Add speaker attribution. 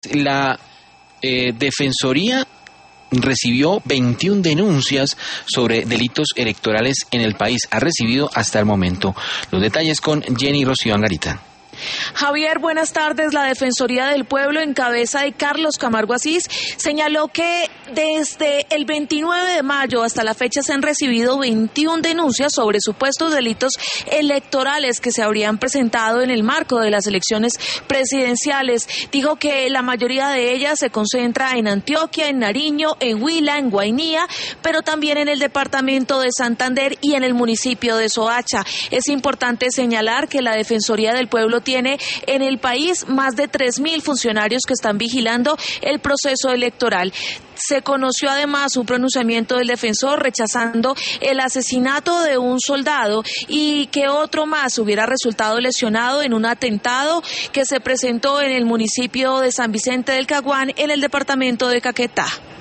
Speaker 1: la Defensoría recibió 21 denuncias sobre delitos electorales en el país. Ha recibido hasta el momento. Los detalles con Jenny Rocío Angarita.
Speaker 2: Javier, buenas tardes. La Defensoría del Pueblo, en cabeza de Carlos Camargo Asís, señaló que desde el 29 de mayo hasta la fecha se han recibido 21 denuncias sobre supuestos delitos electorales que se habrían presentado en el marco de las elecciones presidenciales. Dijo que la mayoría de ellas se concentra en Antioquia, en Nariño, en Huila, en Guainía, pero también en el departamento de Santander y en el municipio de Soacha. Es importante señalar que la Defensoría del Pueblo tiene en el país más de 3.000 funcionarios que están vigilando el proceso electoral. Se conoció además un pronunciamiento del defensor rechazando el asesinato de un soldado y que otro más hubiera resultado lesionado en un atentado que se presentó en el municipio de San Vicente del Caguán, en el departamento de Caquetá.